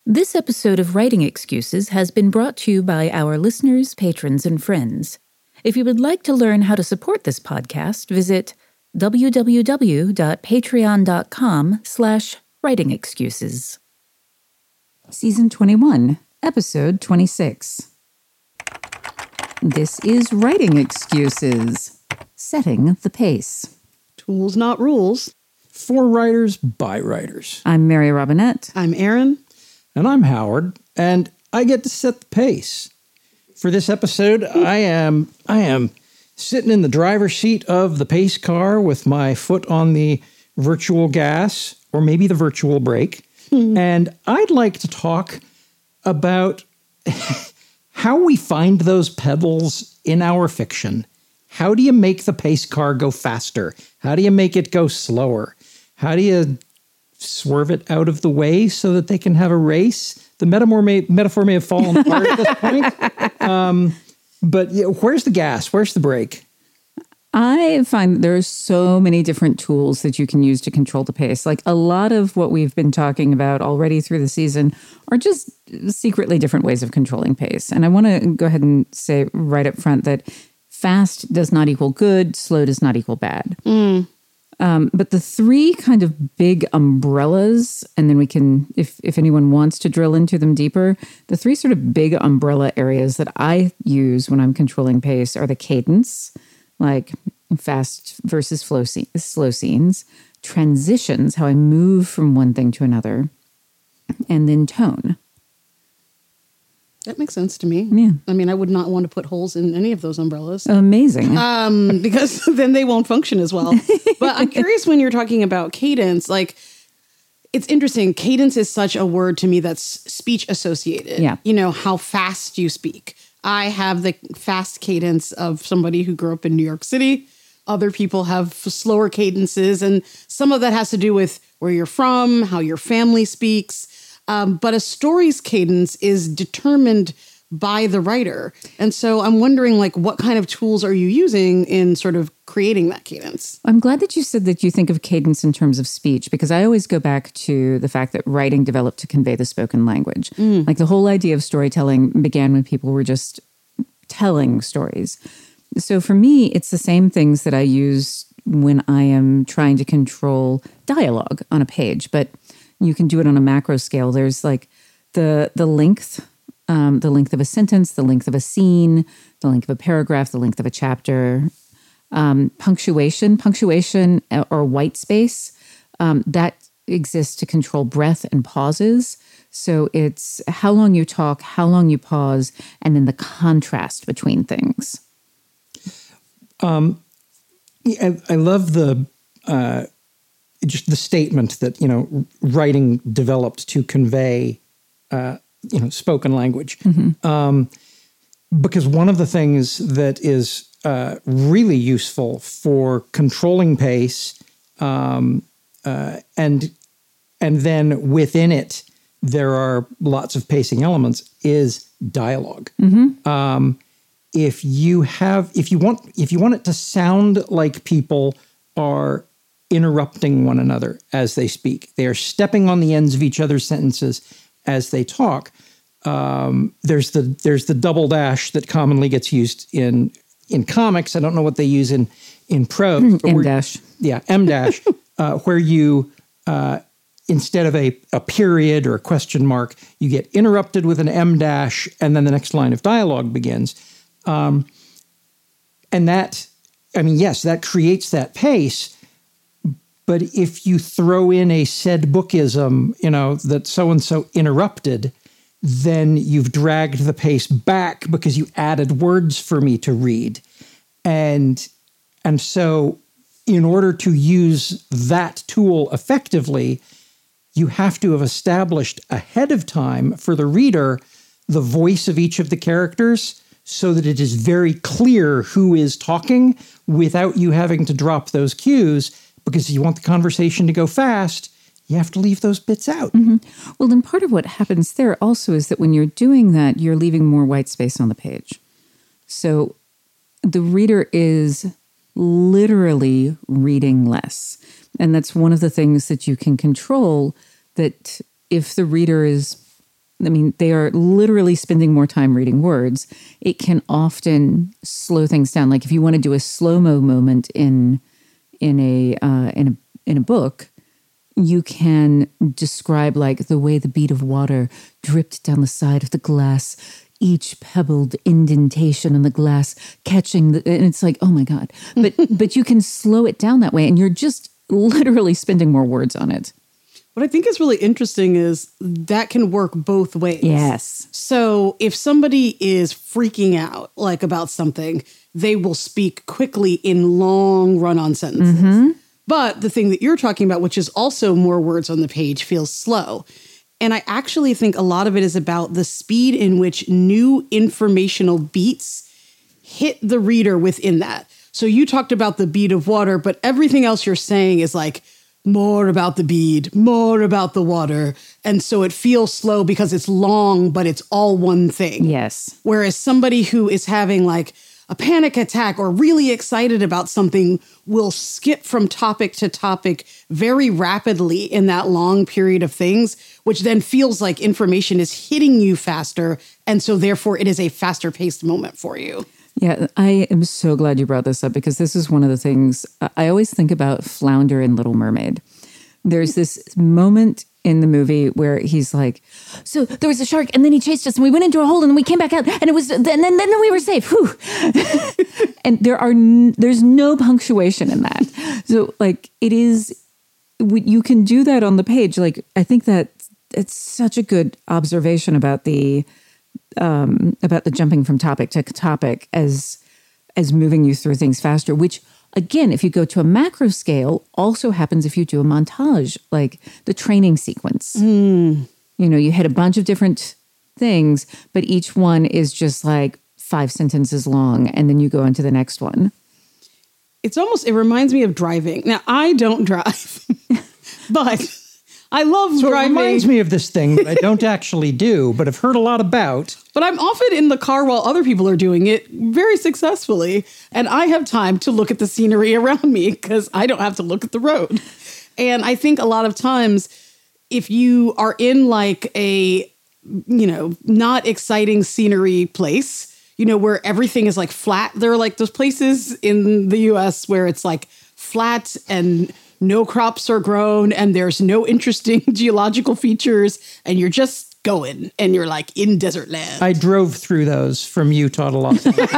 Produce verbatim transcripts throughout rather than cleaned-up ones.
This episode of Writing Excuses has been brought to you by our listeners, patrons, and friends. If you would like to learn how to support this podcast, visit www.patreon.com slash writing excuses. Season twenty-one, Episode twenty-six. This is Writing Excuses, setting the pace. Tools, not rules. For writers, by writers. I'm Mary Robinette. I'm Erin. And I'm Howard, and I get to set the pace. For this episode, I am I am sitting in the driver's seat of the pace car with my foot on the virtual gas, or maybe the virtual brake. Mm-hmm. And I'd like to talk about how we find those pedals in our fiction. How do you make the pace car go faster? How do you make it go slower? How do you swerve it out of the way so that they can have a race? The metaphor may, metaphor may have fallen apart at this point. Um, but yeah, where's the gas? Where's the brake? I find that there are so many different tools that you can use to control the pace. Like a lot of what we've been talking about already through the season are just secretly different ways of controlling pace. And I want to go ahead and say right up front that fast does not equal good, slow does not equal bad. Mm. Um, but the three kind of big umbrellas, and then we can, if if anyone wants to drill into them deeper, the three sort of big umbrella areas that I use when I'm controlling pace are the cadence, like fast versus flow scene, slow scenes, transitions, how I move from one thing to another, and then tone. That makes sense to me. Yeah. I mean, I would not want to put holes in any of those umbrellas. Amazing. Um, because then they won't function as well. But I'm curious, when you're talking about cadence, like, it's interesting. Cadence is such a word to me that's speech associated. Yeah. You know, how fast you speak. I have the fast cadence of somebody who grew up in New York City. Other people have slower cadences. And some of that has to do with where you're from, how your family speaks. Um, but a story's cadence is determined by the writer. And so I'm wondering, like, what kind of tools are you using in sort of creating that cadence? I'm glad that you said that you think of cadence in terms of speech, because I always go back to the fact that writing developed to convey the spoken language. Mm. Like the whole idea of storytelling began when people were just telling stories. So for me, it's the same things that I use when I am trying to control dialogue on a page, but you can do it on a macro scale. There's like the the length, um, the length of a sentence, the length of a scene, the length of a paragraph, the length of a chapter. Um, punctuation, punctuation or white space, um, that exists to control breath and pauses. So it's how long you talk, how long you pause, and then the contrast between things. Um, I, I love the... Uh, just the statement that, you know, writing developed to convey, uh, you know, spoken language. Mm-hmm. Um, because one of the things that is uh, really useful for controlling pace, um, uh, and and then within it there are lots of pacing elements, is dialogue. Mm-hmm. Um, if you have, if you want, if you want it to sound like people are interrupting one another as they speak, they are stepping on the ends of each other's sentences as they talk. Um, there's the there's the double dash that commonly gets used in in comics. I don't know what they use in in prose. M dash, yeah, M dash, uh, where you uh, instead of a a period or a question mark, you get interrupted with an M dash, and then the next line of dialogue begins. Um, and that, I mean, yes, that creates that pace. But if you throw in a said bookism, you know, that so-and-so interrupted, then you've dragged the pace back because you added words for me to read. And, and so in order to use that tool effectively, you have to have established ahead of time for the reader the voice of each of the characters so that it is very clear who is talking without you having to drop those cues. Because if you want the conversation to go fast, you have to leave those bits out. Mm-hmm. Well, then part of what happens there also is that when you're doing that, you're leaving more white space on the page. So the reader is literally reading less. And that's one of the things that you can control, that if the reader is I mean, they are literally spending more time reading words. It can often slow things down. Like if you want to do a slow-mo moment in in a uh, in a in a book, you can describe like the way the bead of water dripped down the side of the glass, each pebbled indentation in the glass catching the, and it's like, oh my God. But but you can slow it down that way, and you're just literally spending more words on it. What I think is really interesting is that can work both ways. Yes. So if somebody is freaking out like about something, they will speak quickly in long run-on sentences. Mm-hmm. But the thing that you're talking about, which is also more words on the page, feels slow. And I actually think a lot of it is about the speed in which new informational beats hit the reader within that. So you talked about the bead of water, but everything else you're saying is like, more about the bead, more about the water. And so it feels slow because it's long, but it's all one thing. Yes. Whereas somebody who is having like a panic attack or really excited about something will skip from topic to topic very rapidly in that long period of things, which then feels like information is hitting you faster. And so therefore it is a faster paced moment for you. Yeah, I am so glad you brought this up because this is one of the things I always think about Flounder in Little Mermaid. There's this moment in the movie where he's like, so there was a shark and then he chased us and we went into a hole and then we came back out and it was, and then, then we were safe. Whew. And there are, n- there's no punctuation in that. So like it is, you can do that on the page. Like, I think that it's such a good observation about the, Um, about the jumping from topic to topic as as moving you through things faster, which again, if you go to a macro scale, also happens if you do a montage, like the training sequence. Mm. You know, you hit a bunch of different things, but each one is just like five sentences long, and then you go into the next one. It's almost, it reminds me of driving. Now, I don't drive, but I love so driving. It reminds me of this thing that I don't actually do, but I've heard a lot about. But I'm often in the car while other people are doing it very successfully. And I have time to look at the scenery around me because I don't have to look at the road. And I think a lot of times if you are in like a, you know, not exciting scenery place, you know, where everything is like flat, there are like those places in the U S where it's like flat and no crops are grown and there's no interesting geological features and you're just going and you're like in desert land. I drove through those from Utah to Los Angeles.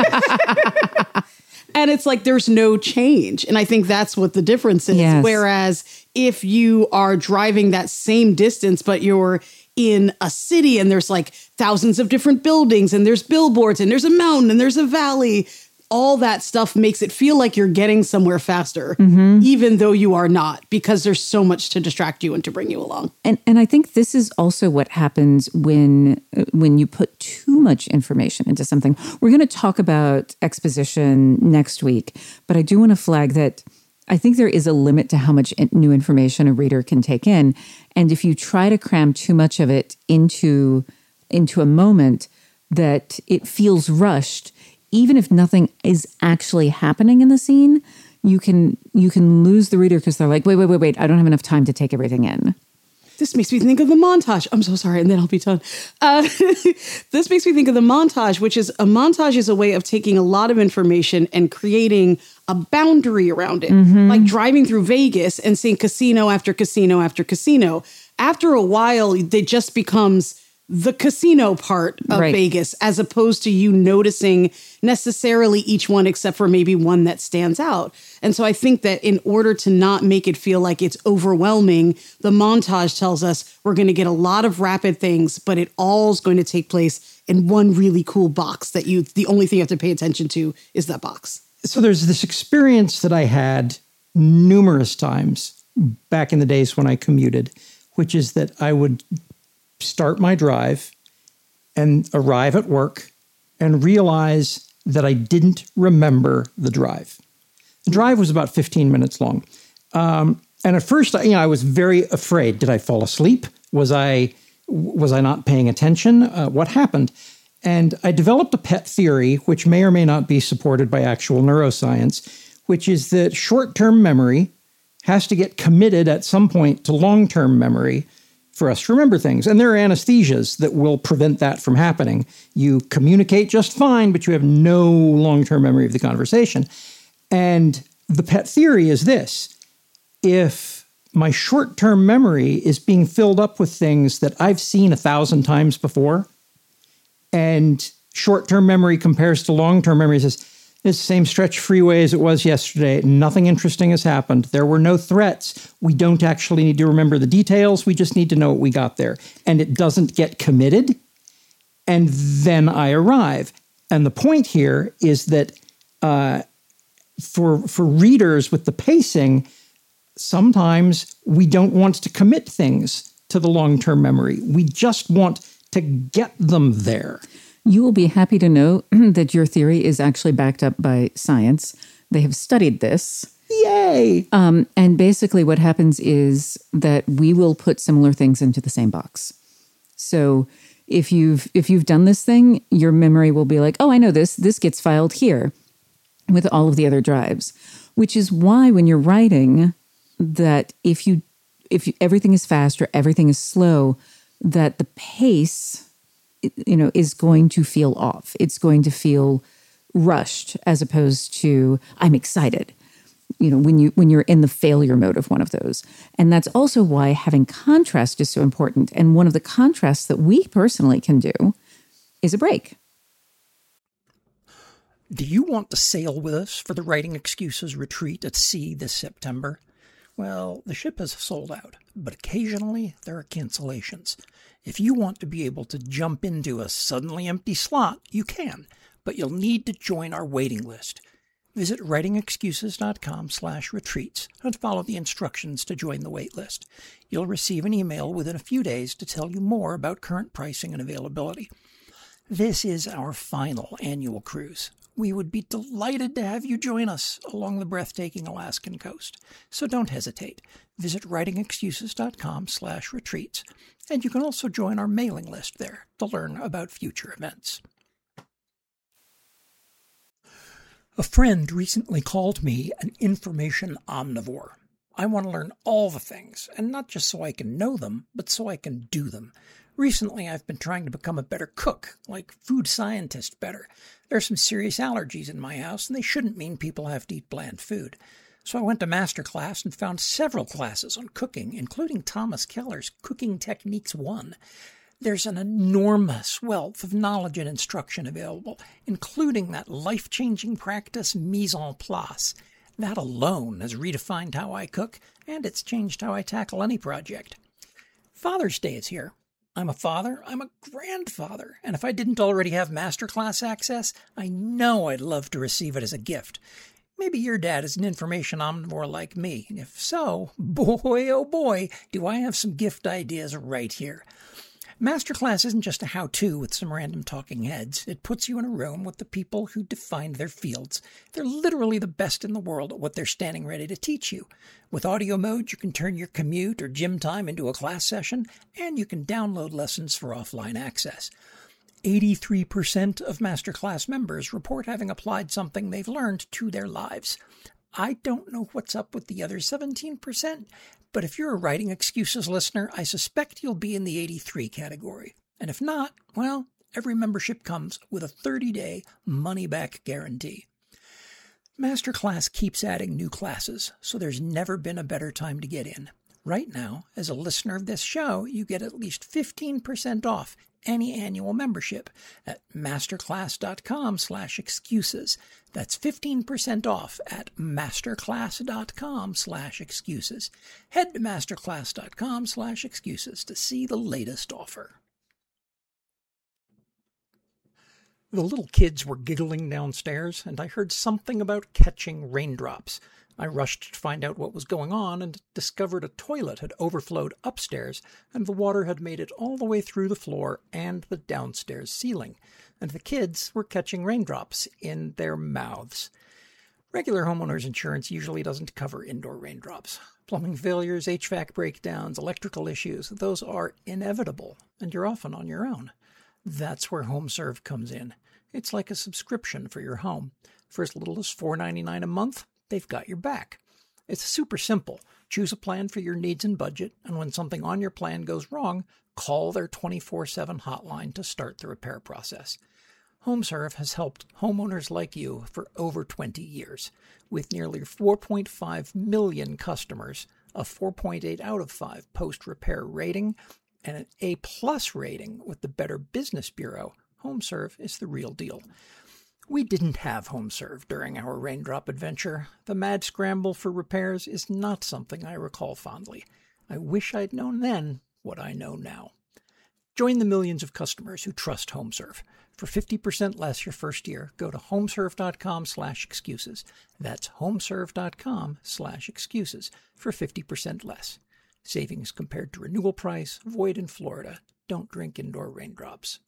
And it's like there's no change. And I think that's what the difference is. Yes. Whereas if you are driving that same distance, but you're in a city and there's like thousands of different buildings and there's billboards and there's a mountain and there's a valley, all that stuff makes it feel like you're getting somewhere faster, mm-hmm. even though you are not, because there's so much to distract you and to bring you along. And and I think this is also what happens when when you put too much information into something. We're going to talk about exposition next week, but I do want to flag that I think there is a limit to how much new information a reader can take in. And if you try to cram too much of it into into a moment that it feels rushed, even if nothing is actually happening in the scene, you can you can lose the reader because they're like, wait, wait, wait, wait, I don't have enough time to take everything in. This makes me think of the montage. I'm so sorry, and then I'll be done. Uh, this makes me think of the montage, which is a montage is a way of taking a lot of information and creating a boundary around it. Mm-hmm. Like driving through Vegas and seeing casino after casino after casino. After a while, it just becomes the casino part of right. Vegas, as opposed to you noticing necessarily each one except for maybe one that stands out. And so I think that in order to not make it feel like it's overwhelming, the montage tells us we're going to get a lot of rapid things, but it all is going to take place in one really cool box that you, the only thing you have to pay attention to is that box. So there's this experience that I had numerous times back in the days when I commuted, which is that I would start my drive and arrive at work and realize that I didn't remember the drive. The drive was about fifteen minutes long. Um, and at first, you know, I was very afraid. Did I fall asleep? Was I, was I not paying attention? Uh, what happened? And I developed a pet theory, which may or may not be supported by actual neuroscience, which is that short-term memory has to get committed at some point to long-term memory for us to remember things. And there are anesthesias that will prevent that from happening. You communicate just fine, but you have no long-term memory of the conversation. And the pet theory is this: if my short-term memory is being filled up with things that I've seen a thousand times before, and short-term memory compares to long-term memory, says, it's the same stretch freeway as it was yesterday. Nothing interesting has happened. There were no threats. We don't actually need to remember the details. We just need to know what we got there. And it doesn't get committed. And then I arrive. And the point here is that uh, for, for readers with the pacing, sometimes we don't want to commit things to the long-term memory. We just want to get them there. You will be happy to know that your theory is actually backed up by science. They have studied this. Yay! Um, and basically what happens is that we will put similar things into the same box. So if you've if you've done this thing, your memory will be like, oh, I know this. This gets filed here with all of the other drives, which is why when you're writing, that if you if you, everything is fast or everything is slow, that the pace, you know, is going to feel off. It's going to feel rushed as opposed to I'm excited. You know, when you when you're in the failure mode of one of those. And that's also why having contrast is so important. And one of the contrasts that we personally can do is a break. Do you want to sail with us for the Writing Excuses retreat at sea this September? Well, the ship has sold out, but occasionally there are cancellations. If you want to be able to jump into a suddenly empty slot, you can, but you'll need to join our waiting list. Visit writingexcuses.com slash retreats and follow the instructions to join the wait list. You'll receive an email within a few days to tell you more about current pricing and availability. This is our final annual cruise. We would be delighted to have you join us along the breathtaking Alaskan coast. So don't hesitate. Visit writingexcuses.com slash retreats, and you can also join our mailing list there to learn about future events. A friend recently called me an information omnivore. I want to learn all the things, and not just so I can know them, but so I can do them. Recently, I've been trying to become a better cook, like food scientist better. There are some serious allergies in my house, and they shouldn't mean people have to eat bland food. So I went to MasterClass and found several classes on cooking, including Thomas Keller's Cooking Techniques one. There's an enormous wealth of knowledge and instruction available, including that life-changing practice mise en place. That alone has redefined how I cook, and it's changed how I tackle any project. Father's Day is here. I'm a father, I'm a grandfather, and if I didn't already have MasterClass access, I know I'd love to receive it as a gift. Maybe your dad is an information omnivore like me, and if so, boy oh boy, do I have some gift ideas right here. MasterClass isn't just a how-to with some random talking heads. It puts you in a room with the people who defined their fields. They're literally the best in the world at what they're standing ready to teach you. With audio mode, you can turn your commute or gym time into a class session, and you can download lessons for offline access. eighty-three percent of MasterClass members report having applied something they've learned to their lives. I don't know what's up with the other seventeen percent, but if you're a Writing Excuses listener, I suspect you'll be in the eighty-three category. And if not, well, every membership comes with a thirty-day money-back guarantee. MasterClass keeps adding new classes, so there's never been a better time to get in. Right now, as a listener of this show, you get at least fifteen percent off any annual membership at masterclass.com slash excuses. That's fifteen percent off at masterclass.com slash excuses. Head to masterclass.com slash excuses to see the latest offer. The little kids were giggling downstairs, and I heard something about catching raindrops. I rushed to find out what was going on and discovered a toilet had overflowed upstairs, and the water had made it all the way through the floor and the downstairs ceiling, and the kids were catching raindrops in their mouths. Regular homeowners insurance usually doesn't cover indoor raindrops. Plumbing failures, H V A C breakdowns, electrical issues, those are inevitable, and you're often on your own. That's where HomeServe comes in. It's like a subscription for your home. For as little as four dollars and ninety-nine cents a month, they've got your back. It's super simple. Choose a plan for your needs and budget, and when something on your plan goes wrong, call their twenty-four seven hotline to start the repair process. HomeServe has helped homeowners like you for over twenty years. With nearly four point five million customers, a four point eight out of five post-repair rating, and an A-plus rating with the Better Business Bureau, HomeServe is the real deal. We didn't have HomeServe during our raindrop adventure. The mad scramble for repairs is not something I recall fondly. I wish I'd known then what I know now. Join the millions of customers who trust HomeServe. For fifty percent less your first year, go to homeserve.com slash excuses. That's homeserve.com slash excuses for fifty percent less. Savings compared to renewal price, void in Florida. Don't drink indoor raindrops.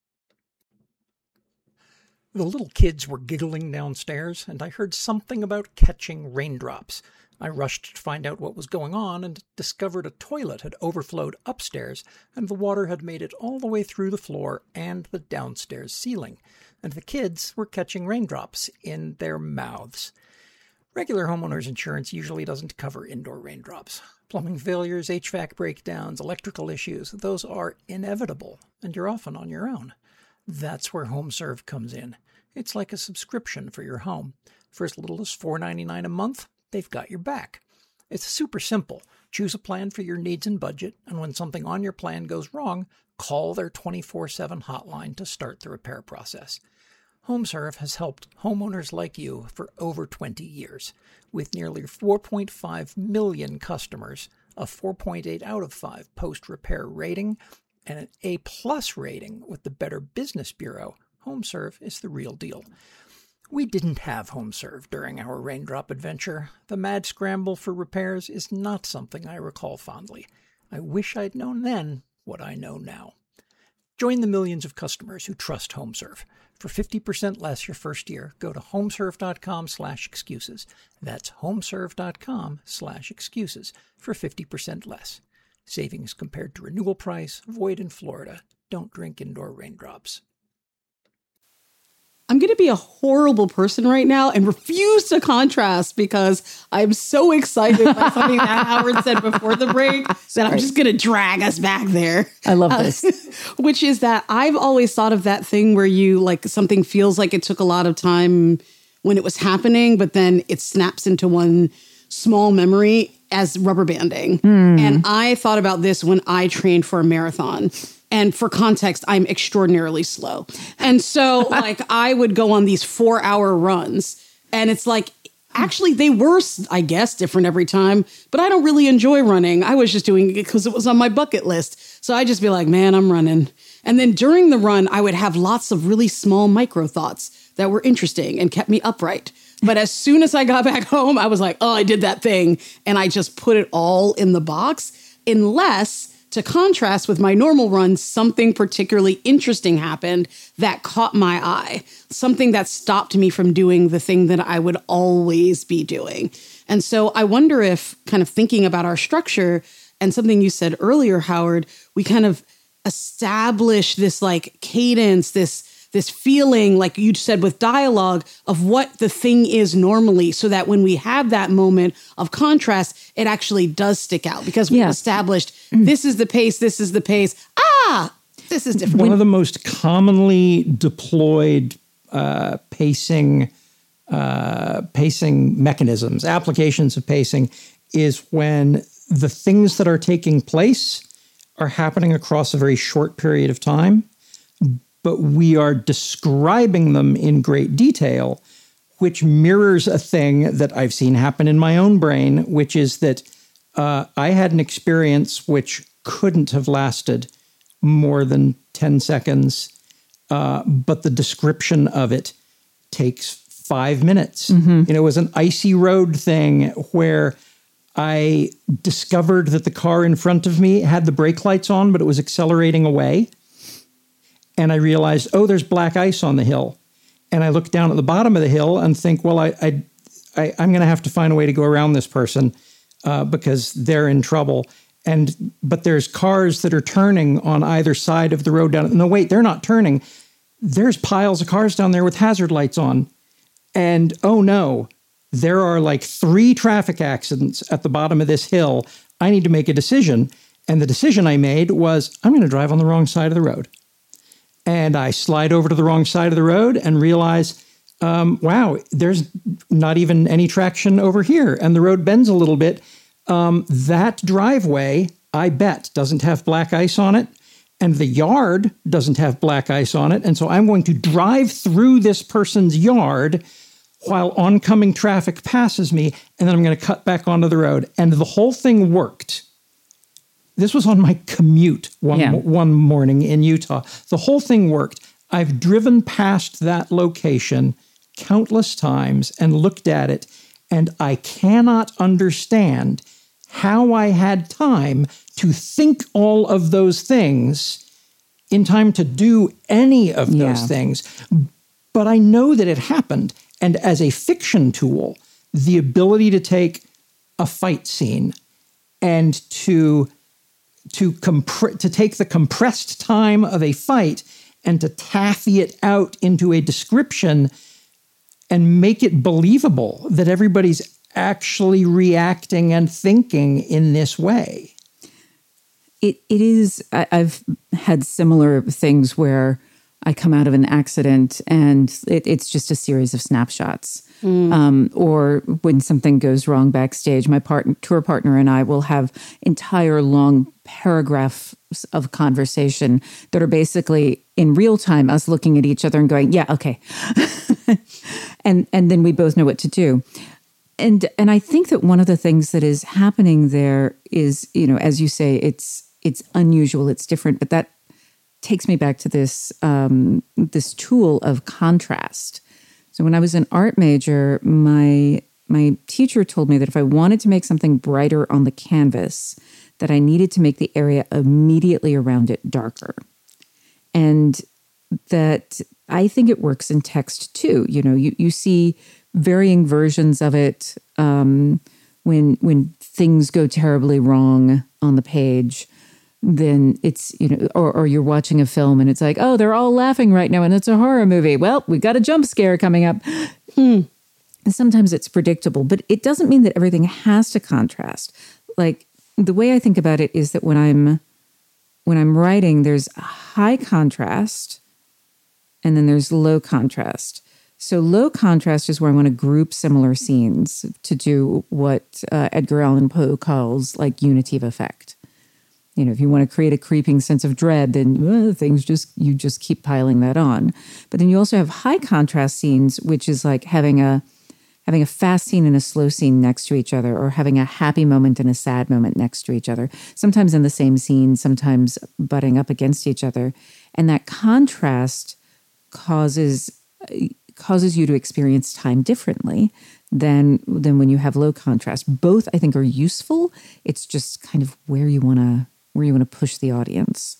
The little kids were giggling downstairs, and I heard something about catching raindrops. I rushed to find out what was going on and discovered a toilet had overflowed upstairs, and the water had made it all the way through the floor and the downstairs ceiling, and the kids were catching raindrops in their mouths. Regular homeowners insurance usually doesn't cover indoor raindrops. Plumbing failures, H V A C breakdowns, electrical issues, those are inevitable, and you're often on your own. That's where HomeServe comes in. It's like a subscription for your home. For as little as four dollars and ninety-nine cents a month, they've got your back. It's super simple. Choose a plan for your needs and budget, and when something on your plan goes wrong, call their twenty-four seven hotline to start the repair process. HomeServe has helped homeowners like you for over twenty years. With nearly four point five million customers, a four point eight out of five post-repair rating, and an A-plus rating with the Better Business Bureau, HomeServe is the real deal. We didn't have HomeServe during our raindrop adventure. The mad scramble for repairs is not something I recall fondly. I wish I'd known then what I know now. Join the millions of customers who trust HomeServe. For fifty percent less your first year, go to homeserve.com slash excuses. That's homeserve.com slash excuses for fifty percent less. Savings compared to renewal price, void in Florida. Don't drink indoor raindrops. I'm going to be a horrible person right now and refuse to contrast because I'm so excited by something that Howard said before the break that I'm just going to drag us back there. I love this. Uh, which is that I've always thought of that thing where you like something feels like it took a lot of time when it was happening, but then it snaps into one small memory as rubber banding. Mm. And I thought about this when I trained for a marathon. And for context, I'm extraordinarily slow. And so like I would go on these four hour runs and it's like, actually they were, I guess, different every time, but I don't really enjoy running. I was just doing it because it was on my bucket list. So I'd just be like, man, I'm running. And then during the run, I would have lots of really small micro thoughts that were interesting and kept me upright. But as soon as I got back home, I was like, oh, I did that thing. And I just put it all in the box, unless, to contrast with my normal run, something particularly interesting happened that caught my eye, something that stopped me from doing the thing that I would always be doing. And so I wonder if, kind of thinking about our structure and something you said earlier, Howard, we kind of establish this like cadence, this this feeling, like you said, with dialogue of what the thing is normally, so that when we have that moment of contrast, it actually does stick out because we've yeah. established this is the pace, this is the pace. Ah, this is different. One of the most commonly deployed uh, pacing uh, pacing mechanisms, applications of pacing, is when the things that are taking place are happening across a very short period of time, but we are describing them in great detail, which mirrors a thing that I've seen happen in my own brain, which is that uh, I had an experience which couldn't have lasted more than ten seconds, uh, but the description of it takes five minutes. Mm-hmm. You know, it was an icy road thing where I discovered that the car in front of me had the brake lights on, but it was accelerating away. And I realized, oh, there's black ice on the hill. And I look down at the bottom of the hill and think, well, I, I, I, I'm going to have to find a way to go around this person uh, because they're in trouble. And but there's cars that are turning on either side of the road down. No, wait, they're not turning. There's piles of cars down there with hazard lights on. And oh no, There are like three traffic accidents at the bottom of this hill. I need to make a decision. And the decision I made was, I'm going to drive on the wrong side of the road. And I slide over to the wrong side of the road and realize, um, wow, there's not even any traction over here. And the road bends a little bit. Um, that driveway, I bet, doesn't have black ice on it. And the yard doesn't have black ice on it. And so I'm going to drive through this person's yard while oncoming traffic passes me. And then I'm going to cut back onto the road. And the whole thing worked. This was on my commute one, yeah. one morning in Utah. The whole thing worked. I've driven past that location countless times and looked at it, and I cannot understand how I had time to think all of those things in time to do any of those yeah. things. But I know that it happened. And as a fiction tool, the ability to take a fight scene and to to compre- to take the compressed time of a fight and to taffy it out into a description and make it believable that everybody's actually reacting and thinking in this way. It it is. I, I've had similar things where I come out of an accident and it, it's just a series of snapshots. Mm. Um, or when something goes wrong backstage, my part, tour partner and I will have entire long paragraphs of conversation that are basically in real time, us looking at each other and going, yeah, okay. and and then we both know what to do. And and I think that one of the things that is happening there is, you know, as you say, it's it's unusual, it's different, but that takes me back to this um, this tool of contrast. So when I was an art major, my my teacher told me that if I wanted to make something brighter on the canvas, that I needed to make the area immediately around it darker. And that I think it works in text too. You know, you, you see varying versions of it um, when when things go terribly wrong on the page. Then it's, you know, or, or you're watching a film and it's like, oh, they're all laughing right now and it's a horror movie. Well, we've got a jump scare coming up. Hmm. And sometimes it's predictable, but it doesn't mean that everything has to contrast. Like the way I think about it is that when I'm when I'm writing, there's a high contrast and then there's low contrast. So low contrast is where I want to group similar scenes to do what uh, Edgar Allan Poe calls like unity of effect. You know, if you want to create a creeping sense of dread, then well, things just, you just keep piling that on. But then you also have high contrast scenes, which is like having a having a fast scene and a slow scene next to each other, or having a happy moment and a sad moment next to each other, sometimes in the same scene, sometimes butting up against each other. And that contrast causes causes you to experience time differently than than when you have low contrast. Both, I think, are useful. It's just kind of where you want to where you want to push the audience.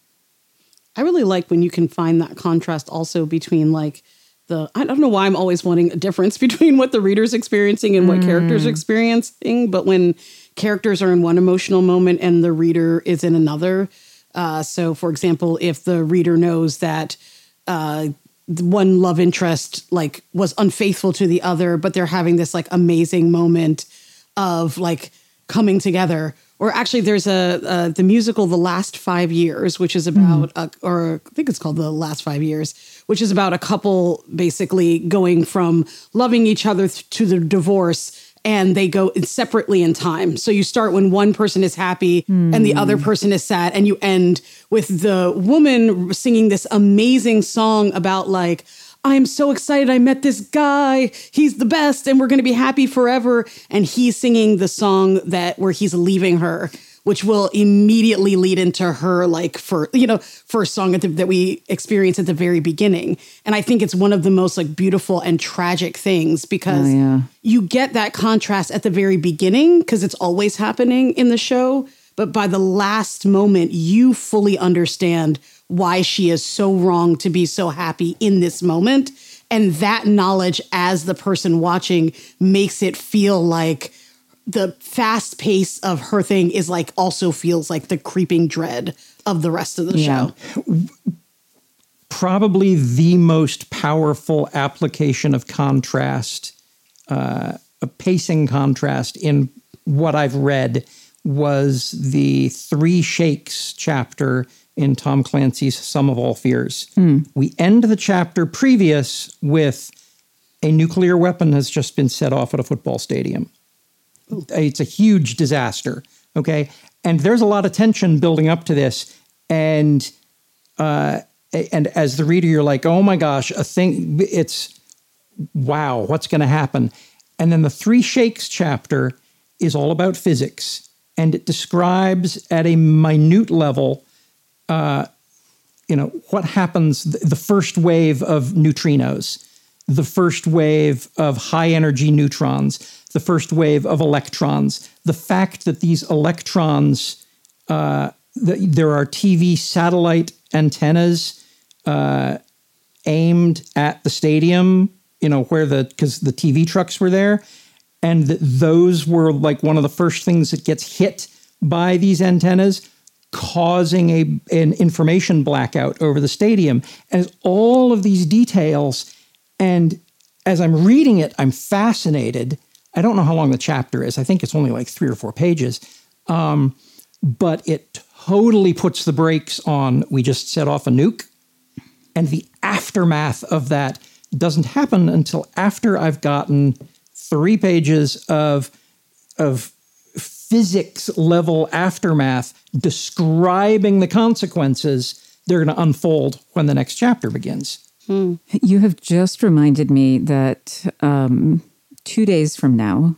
I really like when you can find that contrast also between like the, I don't know why I'm always wanting a difference between what the reader's experiencing and what mm. characters are experiencing, but when characters are in one emotional moment and the reader is in another. Uh, so for example, if the reader knows that uh, one love interest like was unfaithful to the other, but they're having this like amazing moment of like coming together. Or actually, there's a uh, the musical The Last Five Years, which is about, mm. a, or I think it's called The Last Five Years, which is about a couple basically going from loving each other th- to the divorce, and they go separately in time. So you start when one person is happy mm. and the other person is sad, and you end with the woman singing this amazing song about like, I'm so excited I met this guy. He's the best and we're going to be happy forever. And he's singing the song that where he's leaving her, which will immediately lead into her like for, you know, first song at the, that we experience at the very beginning. And I think it's one of the most like beautiful and tragic things because oh, yeah. you get that contrast at the very beginning because it's always happening in the show. But by the last moment, you fully understand why she is so wrong to be so happy in this moment. And that knowledge as the person watching makes it feel like the fast pace of her thing is like also feels like the creeping dread of the rest of the yeah. show. Probably the most powerful application of contrast uh, a pacing contrast in what I've read was the Three Shakes chapter in Tom Clancy's Sum of All Fears. Mm. We end the chapter previous with a nuclear weapon has just been set off at a football stadium. Ooh. It's a huge disaster, okay? And there's a lot of tension building up to this. And uh, and as the reader, you're like, oh my gosh, a thing, it's, wow, what's going to happen? And then the Three Shakes chapter is all about physics. And it describes at a minute level, uh, you know, what happens, the first wave of neutrinos, the first wave of high energy neutrons, the first wave of electrons, the fact that these electrons, uh, the, there are T V satellite antennas uh, aimed at the stadium, you know, where the, because the T V trucks were there. And that those were like one of the first things that gets hit by these antennas, causing a an information blackout over the stadium. And it's all of these details. And as I'm reading it, I'm fascinated. I don't know how long the chapter is. I think it's only like three or four pages. Um, but it totally puts the brakes on, we just set off a nuke. And the aftermath of that doesn't happen until after I've gotten three pages of, of physics level aftermath describing the consequences that are going to unfold when the next chapter begins. Hmm. You have just reminded me that um, two days from now,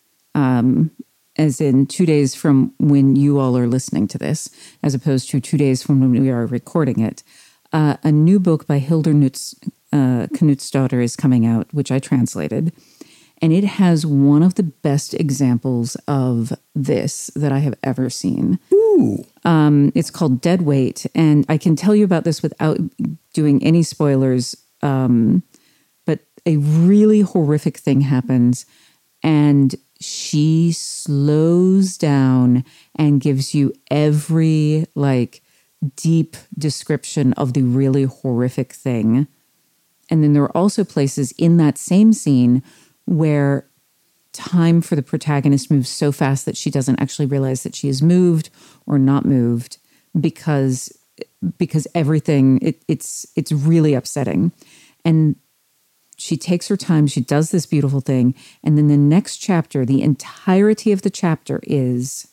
um, as in two days from when you all are listening to this, as opposed to two days from when we are recording it, uh, a new book by Hildur Knuts, uh, Knutsdatter is coming out, which I translated. And it has one of the best examples of this that I have ever seen. Ooh. Um, it's called Dead Weight. And I can tell you about this without doing any spoilers. Um, but a really horrific thing happens. And she slows down and gives you every, like, deep description of the really horrific thing. And then there are also places in that same scene where time for the protagonist moves so fast that she doesn't actually realize that she is moved or not moved because because everything it, it's it's really upsetting. And she takes her time, she does this beautiful thing, and then the next chapter, the entirety of the chapter is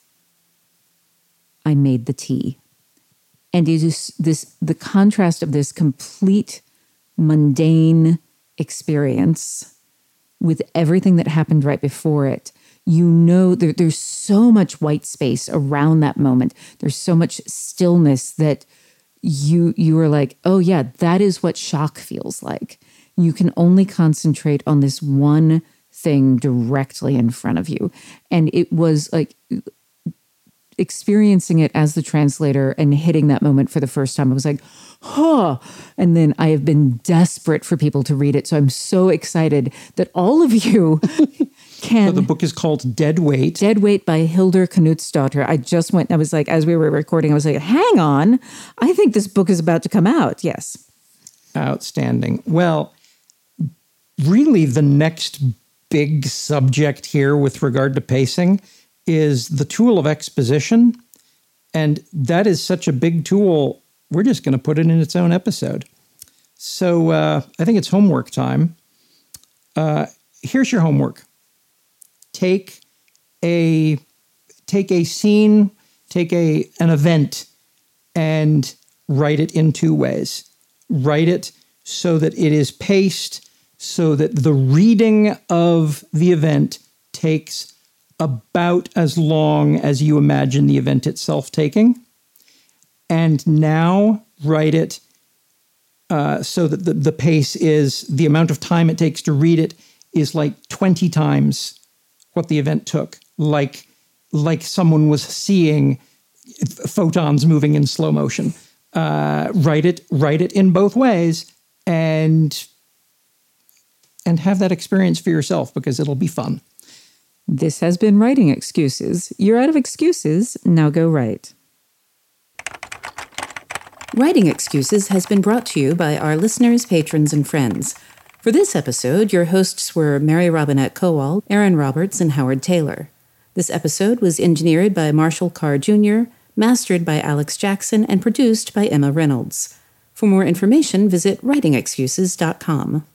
I made the tea. And it is this the contrast of this complete mundane experience with everything that happened right before it. You know, there, there's so much white space around that moment. There's so much stillness that you you are like, oh yeah, that is what shock feels like. You can only concentrate on this one thing directly in front of you. And it was like experiencing it as the translator and hitting that moment for the first time. I was like, huh. And then I have been desperate for people to read it. So I'm so excited that all of you can. So the book is called Dead Weight. Dead Weight by Hildur Knutsdatter. I just went, I was like, as we were recording, I was like, hang on. I think this book is about to come out. Yes. Outstanding. Well, really the next big subject here with regard to pacing is the tool of exposition. And that is such a big tool, we're just going to put it in its own episode. So uh, I think it's homework time. Uh, here's your homework. Take a take a scene, take a an event, and write it in two ways. Write it so that it is paced, so that the reading of the event takes about as long as you imagine the event itself taking. And now write it uh, so that the, the pace is, the amount of time it takes to read it is like twenty times what the event took. Like, like someone was seeing photons moving in slow motion. Uh, write it, write it in both ways and, and have that experience for yourself because it'll be fun. This has been Writing Excuses. You're out of excuses. Now go write. Writing Excuses has been brought to you by our listeners, patrons, and friends. For this episode, your hosts were Mary Robinette Kowal, Aaron Roberts, and Howard Taylor. This episode was engineered by Marshall Carr Junior, mastered by Alex Jackson, and produced by Emma Reynolds. For more information, visit writing excuses dot com.